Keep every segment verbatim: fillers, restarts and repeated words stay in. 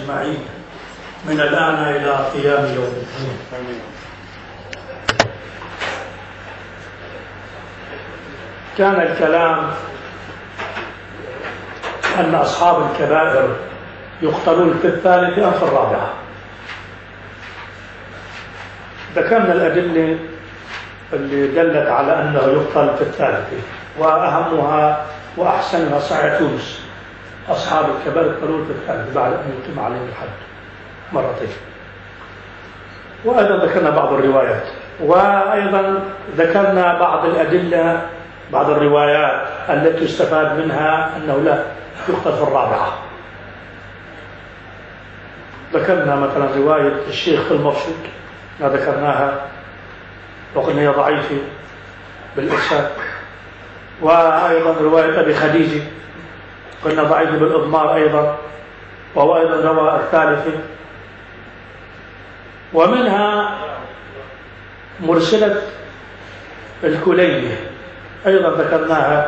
أجمعين من الآن إلى قيام يوم الدين. كان الكلام أن أصحاب الكبائر يقتلون في الثالثة أو في الرابعة. ذكرنا الأدلة اللي دلت على أنه يقتل في الثالثة، وأهمها وأحسنها صحيح تونس، أصحاب الكبائر يقتلون في الثالثة بعد أن يتم عليهم الحد مرتين. وأيضا ذكرنا بعض الروايات، وأيضا ذكرنا بعض الأدلة، بعض الروايات التي يستفاد منها أنه لا يقتل في الرابعة. ذكرنا مثلا رواية الشيخ المرشود ذكرناها وقلنا هي ضعيفة بالإرسال، وأيضا رواية أبي خديجة قلنا ضعيفة بالإضمار أيضا، وهو أيضا روى الثالثة. ومنها مرسلة الكلية أيضا ذكرناها،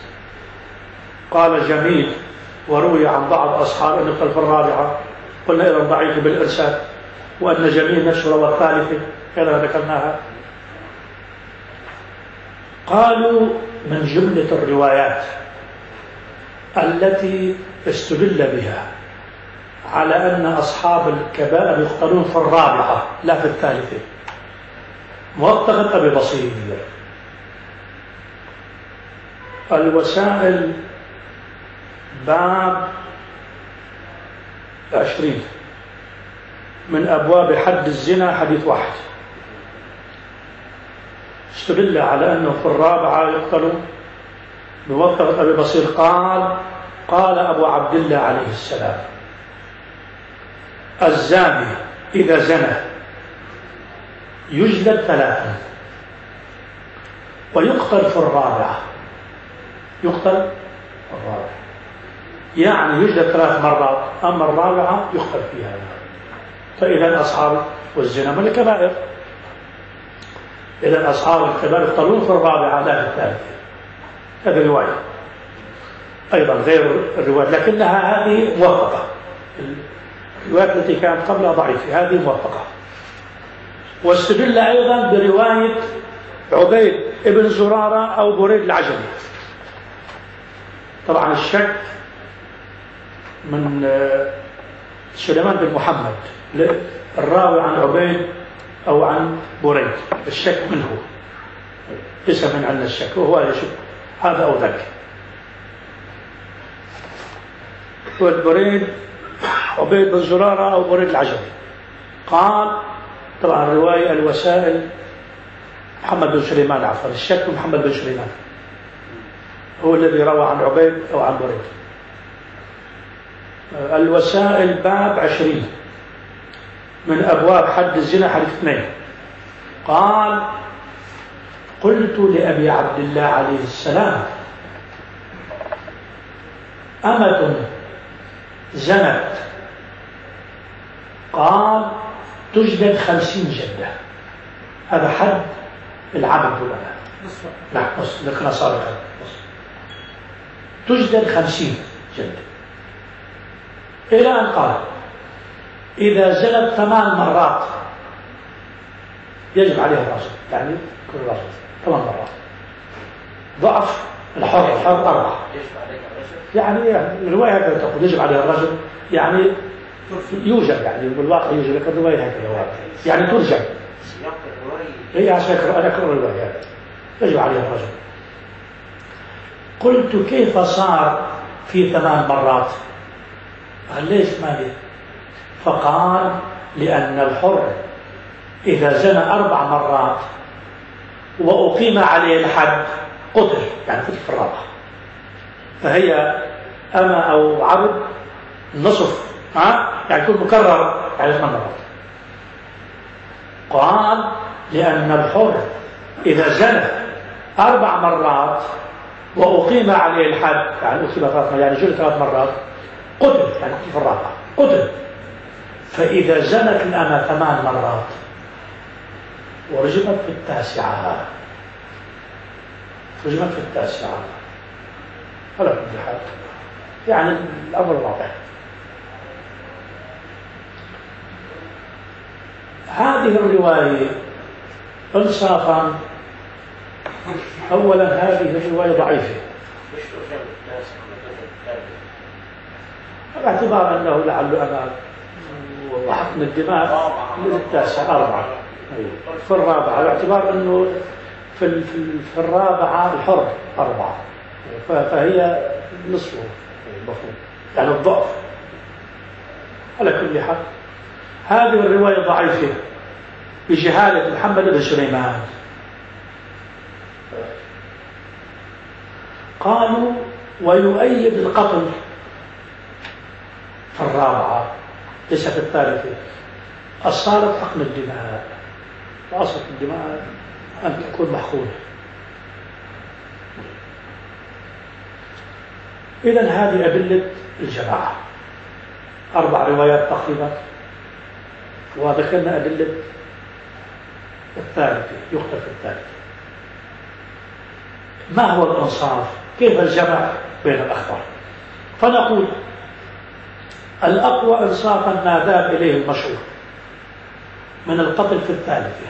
قال جميل وروي عن بعض أصحاب أنه قال في الرابعة، قلنا أيضا ضعيف بالإرسال، وأن جميل نفسه روى الثالثة أيضا ذكرناها. قالوا من جملة الروايات التي استدل بها على أن أصحاب الكبائر يقتلون في الرابعة لا في الثالثة موثقة أبي بصير. الوسائل باب عشرين من أبواب حد الزنا حديث واحد استدل على أنه في الرابعة يقتلون بوثقة أبي بصير. قال قال أبو عبد الله عليه السلام: الزاني إذا زنى يجلد ثلاثا ويقتل في الرابعة. يقتل في الرابعة يعني يجلد ثلاث مرات، أما الرابعة يقتل فيها. فإذا أصحاب والزنا من الكبائر، إذا أصحاب الكبائر يقتلون في الرابعة لا في الثالثة. هذه رواية أيضا غير الرواية، لكنها هذه موثقة. الروايات التي كانت قبلها ضعيفة، هذه موثقة. واستدل أيضا برواية عبيد ابن زرارة أو بريد العجمي. طبعا الشك من سليمان بن محمد الراوي عن عبيد أو عن بريد، الشك منه ليس من عندنا الشك، وهو يشك هذا أو ذاك. والبريد عبيد بن زرارة أو بريد العجمي. قال طبعا الرواية الوسائل محمد بن سليمان، عفوا الشك محمد بن سليمان هو الذي روى عن عبيد أو عن بريد. الوسائل باب عشرين من أبواب حد الزنا حديث اثنين. قال قلت لأبي عبد الله عليه السلام: أمة زنت؟ قال تجلد خمسين جلدة. هذا حد العبد ولا لا؟ نعم ذكرنا سابقا. تجلد خمسين جلدة إلى أن قال إذا زنت ثمان مرات يجب عليها الرجم، يعني كل رجل ثمان مرات. ضعف الحر الحر أربعة، يعني الرواية هكذا تقول يجب عليها الرجل، يعني يوجد، يعني بالواقع يوجد، لكن الرواية هكذا يعني ترجم. هي عشان أنا أكرر الرواية يجب عليها الرجل. قلت كيف صار في ثمان مرات؟ قال ليش مالي؟ فقال لأن الحر إذا زنى أربع مرات وأقيم عليه الحد قتل، يعني قتل في الرابعة. فهي أما أو عبد نصف، ها يعني يكون مكرر يعني ثمان مرات. قال لأن الحر إذا زنى أربع مرات وأقيم عليه الحد، يعني أقيم ثلاث مرات، يعني جلد ثلاث مرات قتل، يعني قتل في الرابعة قتل. فإذا زنت الأمة ثمان مرات ورجمت في التاسعة، رجمت في التاسعة على كل حال، يعني الأمر واضح. هذه الرواية إنصافا، أولا هذه الرواية ضعيفة باعتبار أنه لعله أنا وحقن الدماء من التاسع أربعة في الرابعة، باعتبار أنه في, في, في الرابعة الحر أربعة، فهي نصفه المفروض يعني الضعف. على كل حال هذه الرواية ضعيفة بجهالة محمد بن سليمان. قالوا ويؤيد القتل في الرابعة ليس في الثالثة الصالة حقن الدماء، وأصل الدماء أن تكون محقونة. إذن هذه أدلة الجماعة، أربع روايات تقريبا، وذكرنا أدلة الثالثة يقتل في الثالثة. ما هو الإنصاف؟ كيف الجمع بين الأخبار؟ فنقول الأقوى إنصافا ما ذهب إليه المشهور من القتل في الثالثة.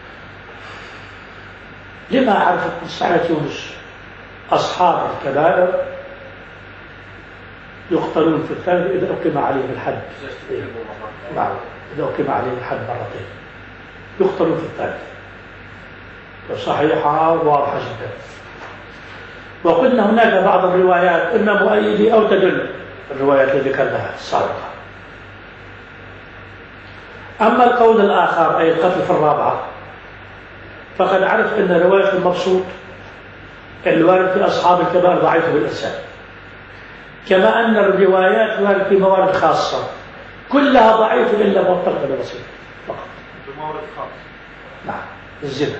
لما عرفت من صحيح يونس أصحاب الكبائر يقتلون في الثالثة إذا أقيم عليهم الحد. نعم، إذا أقيم عليهم الحد مرتين يقتلون في الثالثة، صحيحة واضحة جدا. وقلنا هناك بعض الروايات إما مؤيدة أو تدل، الروايات التي ذكرناها السابقة. أما القول الآخر أي القتل في الرابعة فقد عرف أن رواية المبسوط الوارد في أصحاب الكبائر ضعيفة بالإرسال، كما أن الروايات الوارد في موارد خاصة كلها ضعيفة إلا مرتبطة بالبسيط فقط. بمورد خاص. نعم، الزنا.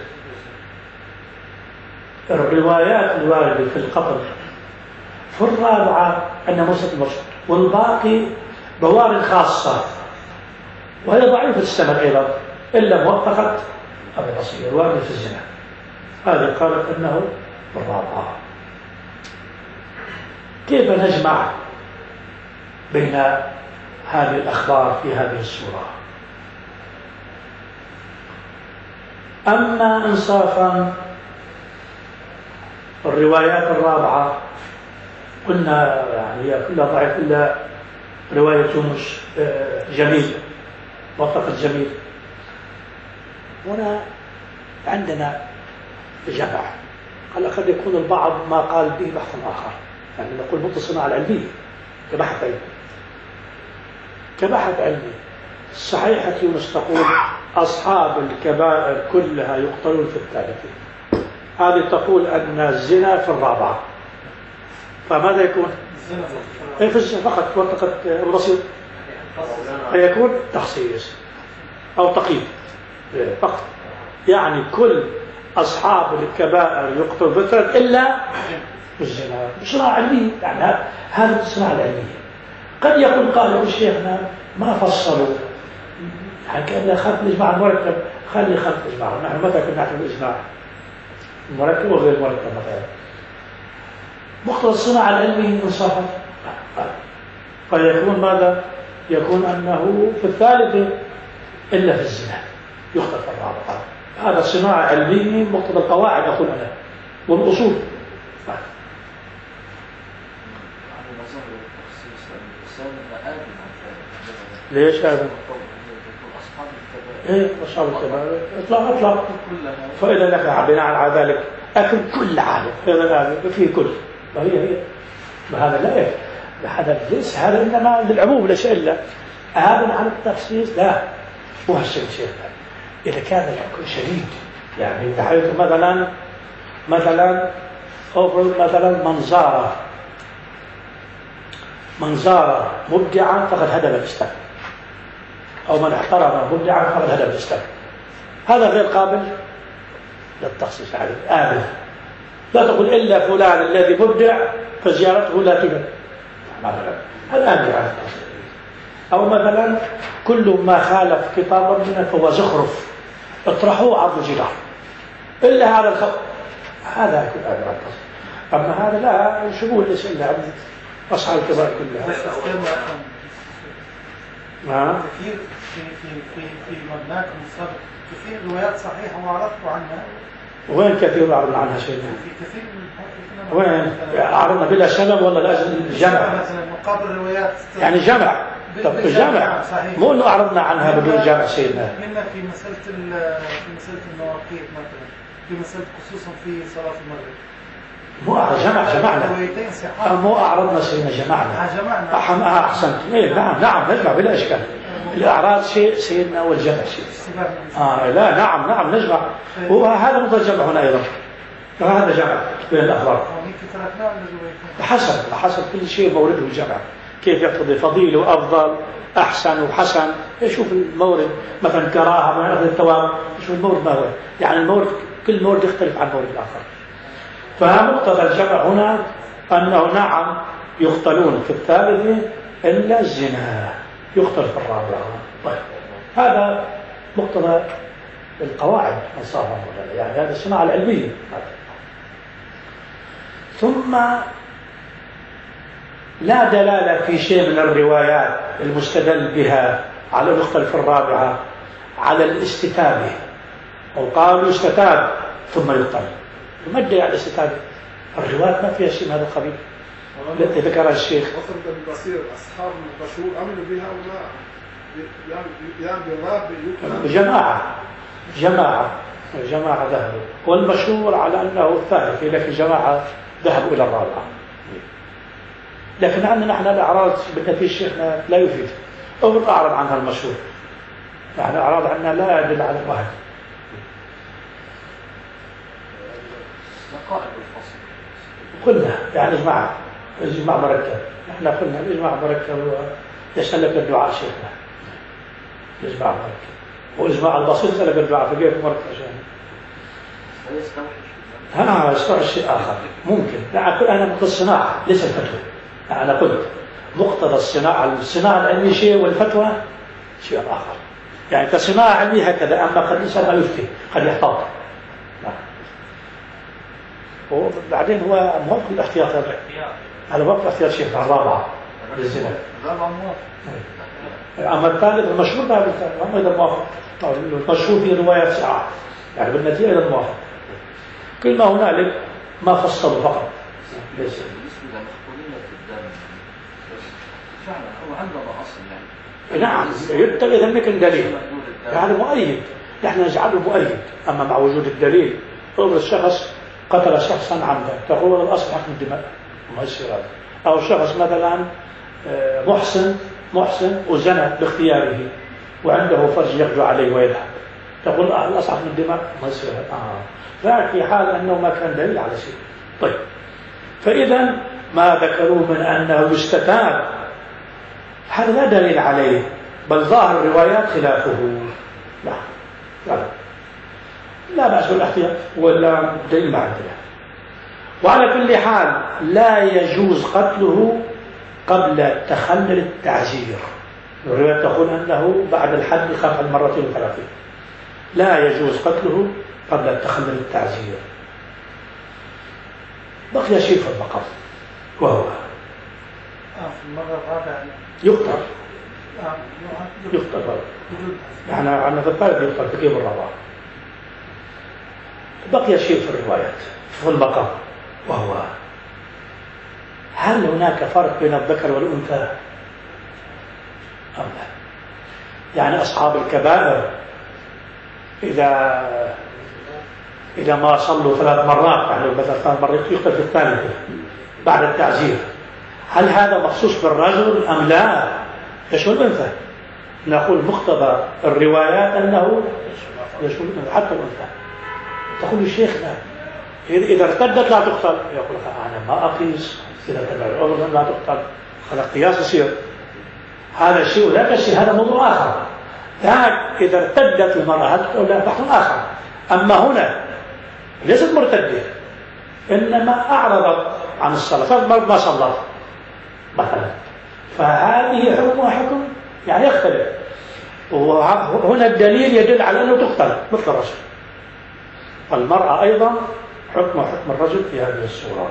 الروايات الواردة في القتل في الرابعة أن موسى المبسوط، والباقي موارد خاصة وهي ضعيفة السند أيضا إلا موثقة أبي بصير وارد في الزنا. هذه قالت أنه الرابعة. كيف نجمع بين هذه الأخبار في هذه الصورة؟ أما إنصافا الروايات الرابعة قلنا يعني هي كلها ضعيف إلا رواية يونس جميل وثقة جميل. هنا عندنا جمع، قال قد يكون البعض ما قال به بحث آخر، يعني نقول متصل على العلمية كبحث علمي كبحث علمي صحيحة يونس تقول أصحاب الكبائر كلها يقتلون في الثالثة، هذه تقول أن الزنا في الرابعة، فماذا يكون؟ في الزنا فقط وثقة البسيط، فيكون تخصيص أو تقييد فقط، يعني كل أصحاب الكبائر يقتلون في الثالثة إلا الزنا. صناعة علمية، يعني هذا الصناعة العلمية. قد يكون قالوا الشيخنا ما فصلوا، يعني كأنه خلق الإجماع المركب، خلي خلق الإجماع، نحن متى كنا نعرف الإجماع المركب وغير المركب مثلا مقتضى الصناعة العلمية إنصافا. قد يكون ماذا؟ يكون أنه في الثالثة إلا في الزنا يقتل في الرابعة. هذا صناعة علمية مقتضى القواعد أقول أنا والأصول. ليش هذا؟ ايه أصحاب الكبائر اطلاق اطلاق. فإذا لك بناء على ذلك أكل كل عالم، إذا فيه كل، فهي هي هذا لا إيه هذا ليس هذا إنما للعموم ليس إلا هذا عن التخصيص. لا هو الشيء شيء إذا كان الحكم شديد، يعني بحيث مثلا مثلا أفرض مثلا منظارة منظارة مبدعا فقد هدم الإسلام، أو من احترم مبدعا فقد هدم الإسلام، هذا غير قابل للتخصيص عليه آمن. لا تقول إلا فلان الذي مبدع فزيارته لا تبع مثلا، هذا آمن على التخصيص. أو مثلا كل ما خالف كتابا منه فهو زخرف اطرحوه عرض الجدار إلا هذا الخط، هذا يكون آمن على التخصيص. أما هذا لا شمول ليس إلا عن أصحاب الكبائر كلها. كثير في في في في مبناكم السابق كثير روايات صحيحة وعرفتوا عنها. وين كثير أعرضنا عنها شيء؟ في كثير من وين أعرضنا بلا سبب ولا لازم جمع؟ مثلا مقابل روايات يعني جمع. طب الجمع مو إنه أعرضنا عنها بدون جمع سيدنا. منا في مسألة في مسألة المواقيت مثلا، في مسألة خصوصا في صلاة المغرب. مو جمع جمعنا. مو أعرضنا سيدنا جمعنا. جمعنا. أحسنت. إيه نعم نعم نجمع بلا إشكال. الإعراض شيء سيدنا والجمع شيء. آه لا نعم نعم نجمع. وهذا مثل جمع هنا أيضا. فهذا جمع بين الأخبار. حسن حسن كل شيء مورده الجمع. كيف يقتضي فضيل وأفضل أحسن وحسن. يشوف المورد مثلا كراهة من أخذ الثواب. يشوف المورد ما هو. يعني المورد كل مورد يختلف عن مورد الآخر. فمقتضى الجمع هنا أنه نعم يقتلون في الثالث إلا الزنا يقتل في الرابعة. طيب هذا مقتضى القواعد أنصافها يعني هذا الصناعة العلمية. ثم لا دلالة في شيء من الروايات المستدل بها على يقتل في الرابعة على الاستتابة وقالوا استتاب ثم يقتل. ما الدليل على الاستتابة؟ الروايات ما فيها شيء من هذا القبيل التي ذكرها الشيخ. وصلت البصير أصحاب البشور أمنوا بها ولا يعني بالرابع جماعة جماعة جماعة ذهبوا والمشهور على أنه الثالث لكن جماعة ذهبوا إلى الرابعة. لكن عندنا نحن الأعراض بالنتيجة شيخنا لا يفيد أو أعرض عنها المشهور. نحن أعراض عنا لا يدل على الواحد. قلنا يعني إجماع إجماع مركب. نحن قلنا الإجماع مركب يسألك الدعاء شيخنا الإجماع مركب وإجماع البسيط يسألك الدعاء فكيف مركب شيخنا. ها يستوعب شيء آخر ممكن. لا أنا مقتضى الصناعة ليس الفتوى. أنا قلت مقتضى الصناعة الصناعة العلمية شيء والفتوى شيء آخر. يعني كصناعة علمية هكذا أما قد الإنسان ما يفتي قد يحتاط. وبعدين هو موافق الاحتياط هذا هذا موافق الاحتياط شيخ الرابعة للزنا. أما الثالث المشهور بعد الثالث هم إذا موافق. المشهور في روايات ساعة يعني بالنتيجة إذا موافق. كل ما هنالك ما فصلوا فقط. بالنسبة لمخبولية الدم فعلا هو عنده أصل يعني. نعم يتبع إذا مكن دليل هذا مؤيد. نحن نجعله مؤيد. أما مع وجود الدليل أمر الشخص قتل شخصا عمدا تقول الأصل حكم الدماء ما يصير هذا. أو شخص مثلا محسن محسن وزنى باختياره وعنده فرج يقضي عليه ويذهب تقول الأصل حكم الدماء ما يصير هذا. آه. ففي حال أنه ما كان دليل على شيء. طيب فإذا ما ذكروا من أنه يستتاب هذا لا دليل عليه بل ظاهر الروايات خلافه. لا لا لا بأس بالاحتياط ولا دليل ما عندنا. وعلى كل حال لا يجوز قتله قبل تخلل التعزير. الرواية تقول أنه بعد الحد يخاف عن مرتين وثلاثين. لا يجوز قتله قبل تخلل التعزير. بقي شيء في المقام وهو في المرة الرابعة يقتل يقتل يعني عن في الثالث يقتل في كيف الرابعة. بقي شيء في الروايات في المقام وهو هل هناك فرق بين الذكر والأنثى أم لا؟ يعني أصحاب الكبائر إذا إذا ما صلوا ثلاث مرات يعني مثلا ثلاث مرات يقتل في الثالثة بعد التعزير هل هذا مخصوص بالرجل أم لا؟ يشمل الأنثى. نقول مقتضى الروايات أنه يشمل الأنثى حتى الأنثى. تقول الشيخ لا إذا ارتدت لا تقتل. يقول أنا ما أقيس إذا ارتدت أولا لا تقتل. هذا قياس يصير هذا الشيء ولا شيء هذا موضوع آخر. ذاك إذا ارتدت المرأة تقتل لا بحث آخر. أما هنا ليست مرتدة إنما أعرضت عن الصلاة فالمرض ما صلت مثلا فهذه حكمها حكم يعني يختلف. وهنا الدليل يدل على أنه تقتل مثل الرجل. المرأة أيضا حكم حكم الرجل في هذه الصورة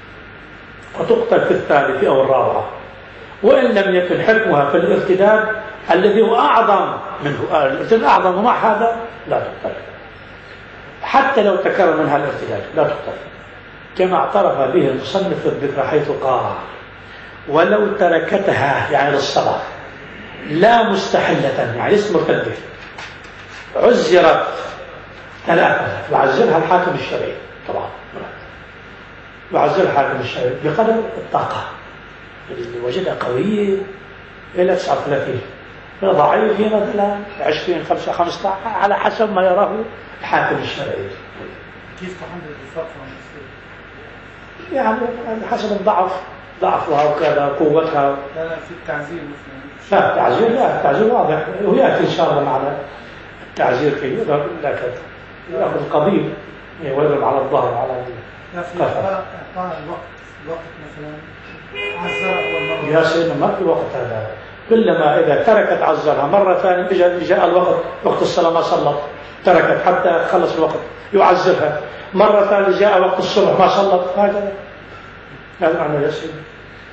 وتقتل في الثالث أو الرابعة وإن لم يكن حكمها في الارتداد الذي هو أعظم منه الارتداد أعظم ومع هذا لا تقتل حتى لو تكرر منها الارتداد لا تقتل، كما اعترف به المصنف في الذكر حيث قال ولو تركتها يعني للصلاة لا مستحلة يعني ليست مرتدة عزرت ثلاثة، يعزرها الحاكم الشرعي طبعا يعزرها الحاكم الشرعي بقدر الطاقة، اللي وجدها قوية إلى تسعة وثلاثين، ضعيف مثلا عشرين خمسة خمسة عشر على حسب ما يراه الحاكم الشرعي. كيف تحدد الفرق يعني حسب الضعف ضعفها وكذا قوتها. لا لا في التعزير مثلا. لا التعزير لا التعزير واضح ويأتي إن شاء الله معنا التعزير كي يضرب لكن يأخذ القضيب ويضرب على الظهر على لا في إعطاء الوقت الوقت مثلا عزر أول مرة. يا سيدنا ما في وقت هذا، كلما إذا تركت عزرها مرة ثانية إجا جاء الوقت وقت الصلاة ما صلت تركت حتى تخلص الوقت يعزرها، مرة ثانية جاء وقت الصبح ما صلت هذا هذا معنى يا سيدي.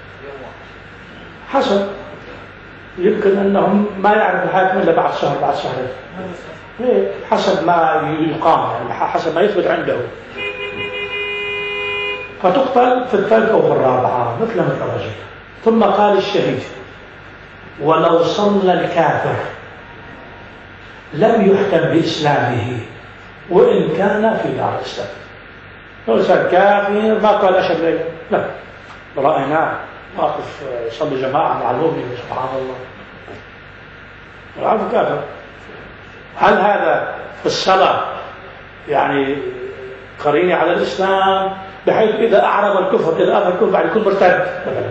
حسب يمكن أنهم ما يعرف الحاكم إلا بعد شهر بعد شهرين حسب ما يقام يعني حسب ما يثبت عنده، فتقتل في الثالثة أو في الرابعة مثل مثل الرجل. ثم قال الشهيد ولو صلى الكافر لم يحكم بإسلامه وإن كان في دار الإسلام. لو صار كافر ما قال أشهد لا لا رأيناه واقف يصلي جماعة مع المؤمن سبحان الله والعافية كافر. هل هذا في الصلاة يعني قرينة على الإسلام بحيث إذا أعرض الكفر إذا أعرض الكفر بعد يكون مرتد؟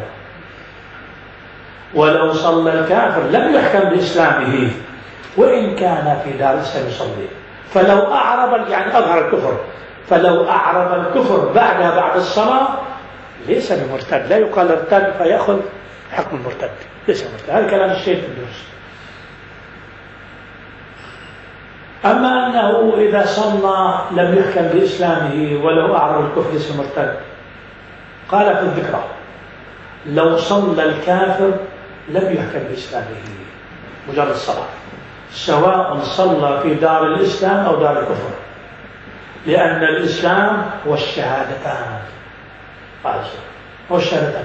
ولو صلى الكافر لم يحكم بإسلامه وإن كان في دار الإسلام يصلي، فلو أعرض يعني أظهر الكفر، فلو أعرض الكفر بعدها بعد الصلاة ليس بمرتد، لا يقال ارتد فيأخذ حكم المرتد، ليس مرتد. هذا كلام الشيخ في الدروس. أما أنه إذا صلى لم يحكم بإسلامه ولو أعرض الكفر ليس مرتد، قال في الذكرى لو صلى الكافر لم يحكم بإسلامه مجرد الصلاة سواء صلى في دار الإسلام أو دار الكفر، لأن الإسلام هو الشهادتان هو الشهادتان.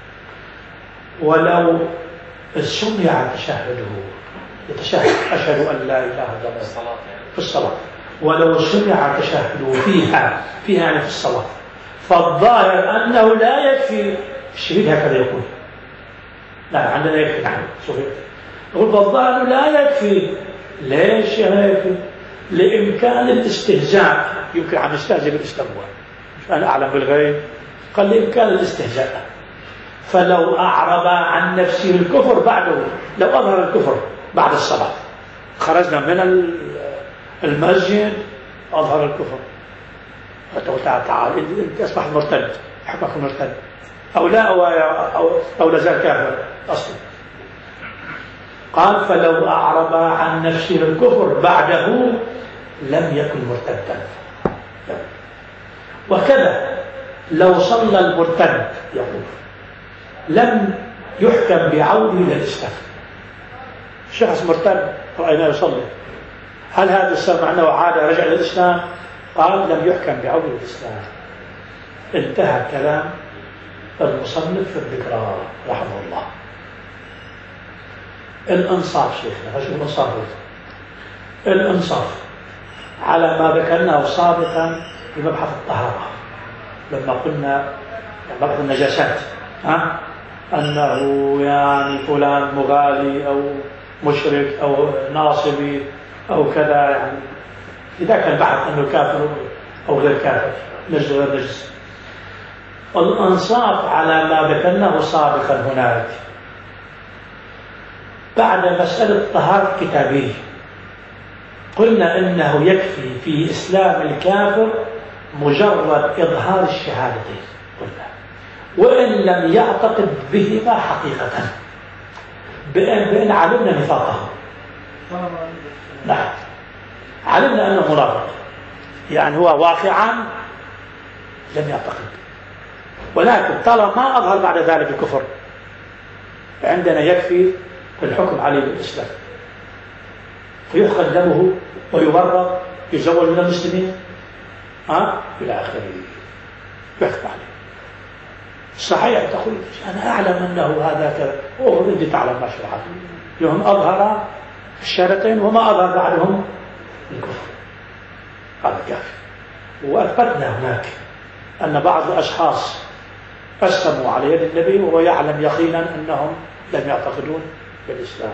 ولو سمع تشهده يتشهد أشهد أن لا إله إلا الله في الصلاة، ولو سمع تشهده فيها فيها يعني في الصلاة، فالظاهر أنه لا يكفي الشهيد هكذا يقول لا عندنا يكفي نحن يقول فالظاهر لا يكفي. ليش يكفي؟ لإمكان الاستهزاء، يمكن عم يستهزئ بالإسلام هو أنا أعلم بالغيب، قال لإمكان الاستهزاء، فلو أعرض عن نفسه الكفر بعده لو أظهر الكفر بعد الصلاة خرجنا من المسجد أظهر الكفر تعال تعال أنت أصبح مرتد حكمك مرتد أو لا أو, أو, أو لازال كافر أصلا. قال فلو أعرض عن نفسه الكفر بعده لم يكن مرتدا. وكذا لو صلى المرتد يقول لم يحكم بعوده إلى الإسلام، شخص مرتد رأيناه يصلي، هل هذا السمع أنه عاد رجع إلى الإسلام؟ قال لم يحكم بعوده إلى الإسلام. انتهى كلام المصنف في الذكرى رحمه الله. الإنصاف شيخنا شو الإنصاف؟ الإنصاف على ما ذكرناه سابقا في مبحث الطهارة لما قلنا مبحث النجاسات، ها أنه يعني فلان مغالي أو مشرك أو ناصبي أو كذا، يعني إذا كان بحث أنه كافر أو غير كافر نجس غير نجس. الإنصاف على ما ذكرناه سابقا هناك بعد مسألة طهارة كتابية قلنا إنه يكفي في إسلام الكافر مجرد إظهار الشهادتين قلنا، وإن لم يعتقد بهما حقيقة بأن, بأن علمنا نفاقه. نعم علمنا أنه منافق، يعني هو واقعا لم يعتقد، ولكن طالما ما أظهر بعد ذلك الكفر عندنا يكفي الحكم عليه بالإسلام، فيحقن دمه ويبرر، يزوج من المسلمين، ها إلى آخره، يحكم عليه. صحيح تقول أنا أعلم أنه هذا كذا، أوه أنت تعلم ما شرعت، يوم أظهر الشهادتين وما أظهر بعدهم الكفر، هذا كافي. وأثبتنا هناك أن بعض الأشخاص أسلموا على يد النبي وهو يعلم يقينا أنهم لم يعتقدون بالإسلام.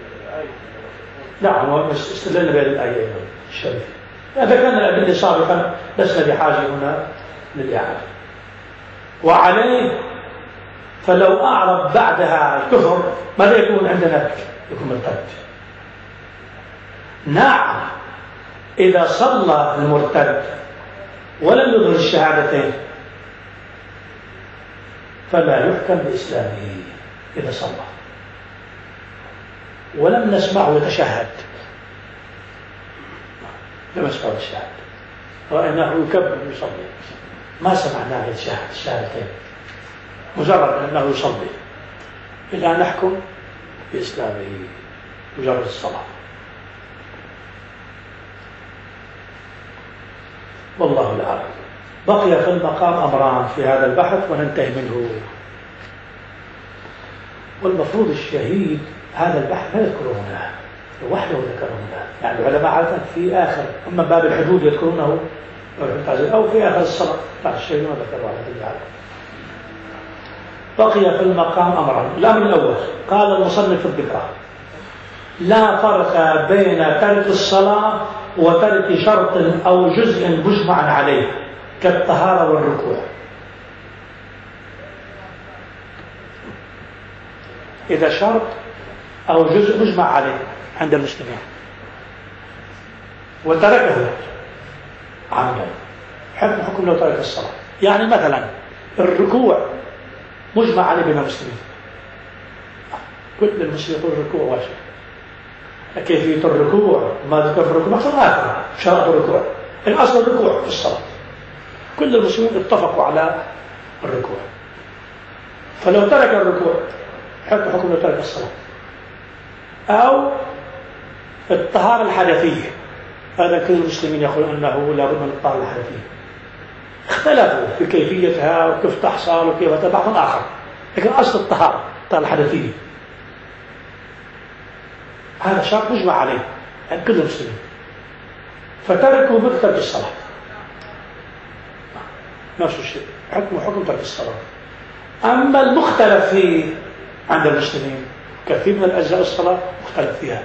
نعم، واستدلنا بهذه الآية الشريفة. إذا كان الأدلة سابقا لسنا بحاجة هنا للإعادة. وعليه فلو أعرض بعدها الكفر ماذا يكون عندنا؟ يكون مرتد. نعم، إذا صلى المرتد ولم يظهر الشهادتين فلا يحكم بإسلامه. إذا صلى ولم نسمعه يتشهد، لم نسمعه يتشهد، رأيناه يكبر ويصلي، ما سمعناه يتشهد الشهادتين، مجرد أنه يصلي، إلا نحكم بإسلامه مجرد الصلاة. والله الأعلم. بقي في المقام أمران في هذا البحث وننتهي منه. والمفروض الشهيد هذا البحث ما يذكرونه وحده ذكرونه، يعني العلماء عادة في آخر، أما باب الحدود يذكرونه أو في آخر الصلاة، بعد الشهيد ما ذكروا على كل حال. بقي في المقام أمران. الأمر الأول قال المصنف في الذكرى: لا فرق بين ترك الصلاة وترك شرط أو جزء مجمع عليه كالطهارة والركوع. إذا شرط أو جزء مجمع عليه عند المسلمين وتركه عمدا، حكم حكم لو ترك الصلاة. يعني مثلا الركوع مجمع عليه بين المسلمين، كل المسلمين يقول الركوع واجب، كيفية الركوع ما ذكر في الركوع مقصد آخر، شرط الركوع، الأصل الركوع في الصلاة، كل المسلمين اتفقوا على الركوع. فلو ترك الركوع حكم حكم لو ترك الصلاة. أو الطهارة الحدثية، هذا كل المسلمين يقولون أنه لا بد من الطهارة الحدثية، اختلفوا في كيفيتها وكيف تحصل وكيف بعض آخر، لكن أصل الطهارة الطهارة الحدثية هذا شرط مجمع عليه عند كل المسلمين، فتركوا مثل ترك الصلاة، نفس الشيء، حكم حكم ترك الصلاة. أما المختلف فيه عند المسلمين كثير من الأجزاء الصلاة مختلف فيها،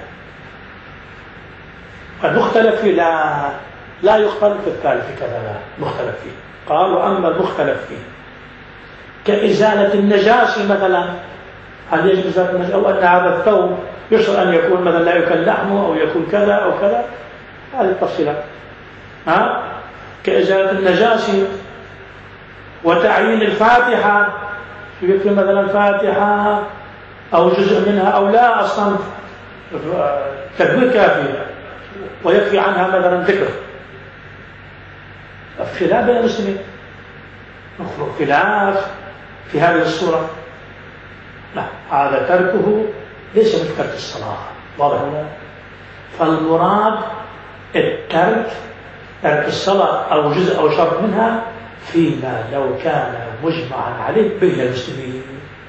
المختلف فيه لا لا يختلف في الثالث كذا، لا مختلف فيه. قالوا أما المختلف فيه كإزالة النجاسة مثلا، هل يجب إزالة النجاسة، أو أن هذا الثوب يشرع أن يكون مثلا لا يكل لحمه أو يكون كذا أو كذا، هذه التفصيلات. ها كإزالة النجاسة وتعيين الفاتحة، يكفي مثلا فاتحة أو جزء منها أو لا، أصلا تكبير كافي ويكفي عنها مثلا ذكر. خلاف بين المسلمين، خلاف في هذه الصورة. لا، هذا تركه ليس مثل ترك الصلاة، واضح هنا. فالمراد الترك ترك الصلاة أو جزء أو شرط منها فيما لو كان مجمعا عليه بين المسلمين.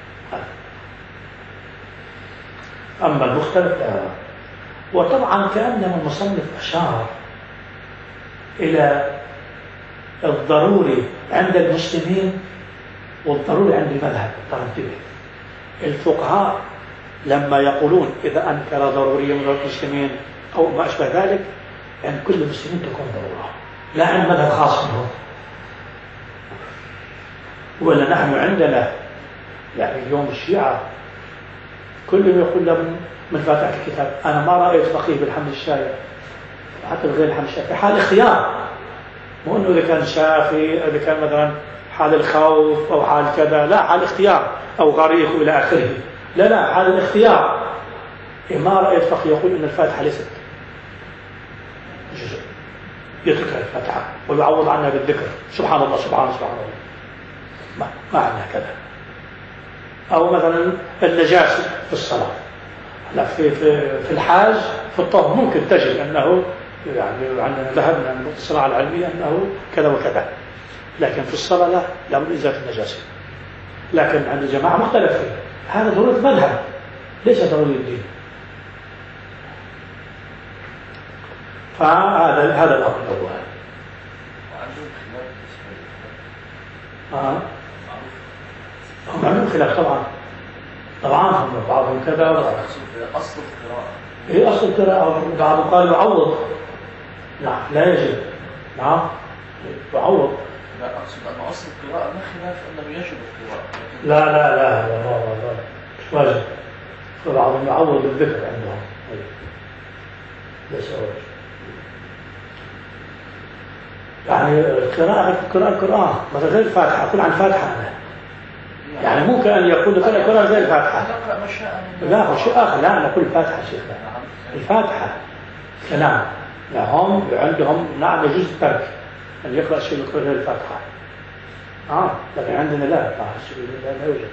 أما المختلف لا. وطبعا كأن المصنف أشار إلى الضروري عند المسلمين والضروري عند المذهب. ترتيبه الفقهاء لما يقولون إذا أنكر ضرورية من المسلمين أو ما أشبه ذلك، يعني كل المسلمين تكون ضرورة، لا عند مذهب خاص منهم. ولا نحن عندنا يعني اليوم الشيعة كلهم يقول لهم من فاتح الكتاب أنا ما رأيت فقيه بالحمد الشافعي، حتى بغير الحمد الشافعي في حال اختيار، مو أنه إذا كان شافعي إذا كان مثلا حال الخوف أو حال كذا، لا، حال اختيار أو غريق إلى آخره، لا لا حال الاختيار. ما رأيت فقيه يقول أن الفاتحة ليست جزء، يترك الفاتحة ويعوض عنها بالذكر سبحان الله سبحان الله سبحان الله، ما ما عندنا كذا. أو مثلا النجاسة في الصلاة، لا في في في الحاج في الطهر ممكن تجد أنه يعني عندنا ذهبنا من الصراع العلمية أنه كذا وكذا، لكن في الصلاة لا لابد من إزالة النجاسة. لكن عند الجماعة مختلف فيه، هذا ضرورة مذهب ليس ضروري الدين. فهذا هذا الأمر الأول. وعندهم خلاف بالنسبة آه. هم عندهم خلاف طبعا طبعا هم بعضهم كذا وبعضهم أصل القراءة. إيه أصل القراءة؟ بعضهم قال يعوض. نعم لا يجب. نعم يعوض. لا أقصد أن أصل القراءة ما خلاف أنه يجب القراءة. لا لا لا لا لا لا مش واجب. فبعضهم يعوض بالذكر عندهم ليس واجب. يعني القراءة القراءة القرآن مثلا غير الفاتحة، كل عن فاتحة أنا. يعني ممكن أن يكون كل القرآن غير الفاتحة. لا هو شيء آخر. لا أنا كل فاتحة شيخ. الفاتحة كلام. لا هم عندهم نعم يجوز الترك أن يقرأ شيء غير الفاتحة. آه لكن عندنا لا لا يوجد.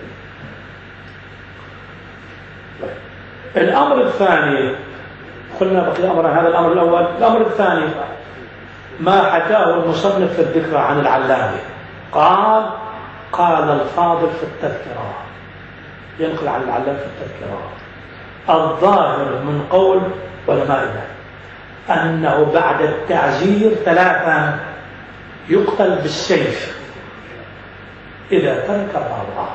الأمر الثاني قلنا بقي أمر هذا الأمر الأول. الأمر الثاني ما حكاه المصنف في الذكرى عن العلامة. قال قال الفاضل في التذكرة، ينقل عن العلامة في التذكرة الظاهر من قول علمائنا أنه بعد التعزير ثلاثا يقتل بالسيف إذا ترك الرابعة.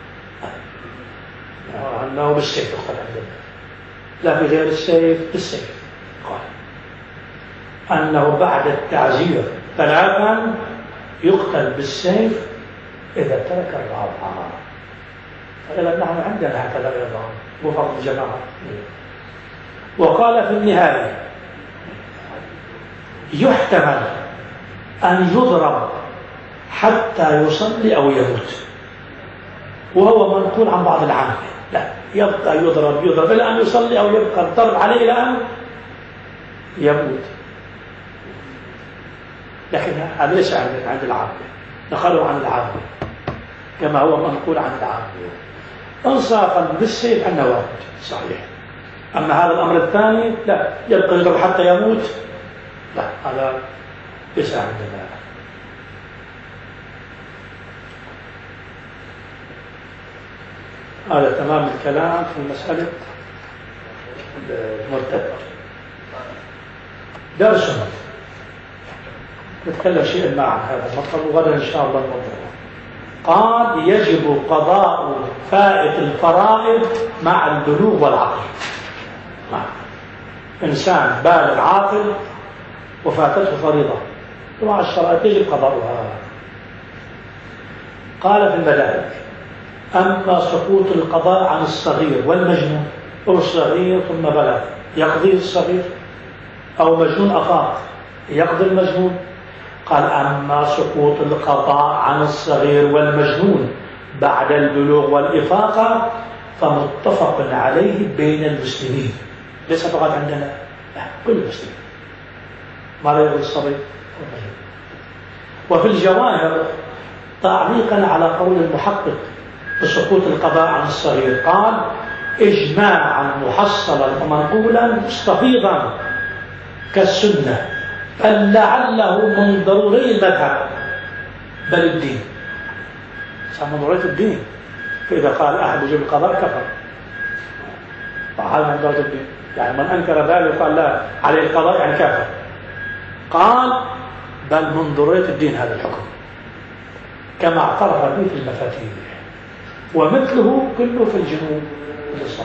أنه بالسيف يقتل عندنا، لا بغير السيف بالسيف. قال أنه بعد التعزير ثلاثا يقتل بالسيف إذا ترك الرابعة. فإذا نحن عندنا هكذا أيضا مو فرض الجماعة. وقال في النهاية يحتمل أن يضرب حتى يصلي أو يموت، وهو منقول عن بعض العامة. لا يبقى يضرب يضرب إلى أن يصلي أو يبقى الضرب عليه إلى أن يموت. لكن هذا ليس عند العامة، نقلوا عن العامة كما هو منقول عن العامة انصافا بالسيف أنه واجب صحيح. أما هذا الأمر الثاني لا يبقى يضرب حتى يموت، لا هذا ليس عندنا. هذا تمام الكلام في مسألة المرتد. درس نتكلم شيئا ما عن هذا المطلب وغدا إن شاء الله الموضوع. قال يجب قضاء فائت الفرائض مع البلوغ والعقل. مع إنسان بالغ عاقل وفاتته فريضة ومع الشرائط يجب قضاؤها. قال في المدارك أما سقوط القضاء عن الصغير والمجنون، أو الصغير ثم بلغ يقضي الصغير، أو مجنون أفاق يقضي المجنون. قال أما سقوط القضاء عن الصغير والمجنون بعد البلوغ والإفاقة فمتفق عليه بين المسلمين، ليس فقط عندنا، لا كل المسلمين ما لا يقضي الصغير والمجنون. وفي الجواهر تعليقا على قول المحقق بسقوط القضاء عن الصغير قال إجماعا محصلا ومنقولا مستفيضا كالسنة، فلعله من ضروري المذهب بل الدين. من ضروري الدين، فإذا قال أحد يجب القضاء كفر، فهذا من ضروري الدين. يعني من أنكر ذلك قال لا عليه القضاء يعني كافر. قال بل من ضروري الدين هذا الحكم كما اعترف به في المفاتيح، ومثله كله في الجنوب والصف.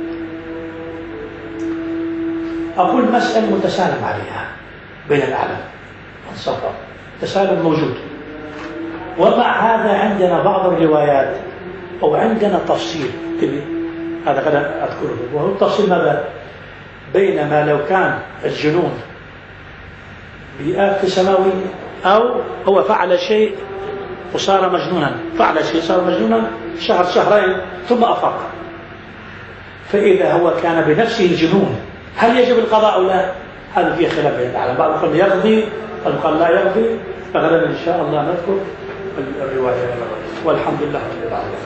أقول مسألة متسالم عليها بين العالم والصفر، تسالم موجود. ومع هذا عندنا بعض الروايات أو عندنا تفصيل هذا قد أذكره، وهو التفصيل ماذا؟ بينما لو كان الجنون بآفة سماوية أو هو فعل شيء وصار مجنونا، فعل شيء صار مجنونا شهر شهرين ثم أفاق، فإذا هو كان بنفسه الجنون هل يجب القضاء أو لا؟ هذا فيه خلاف بين العلماء، بعض قال يقضي قال لا يقضي. فغدا إن شاء الله نذكر الرواية والحمد لله رب العالمين.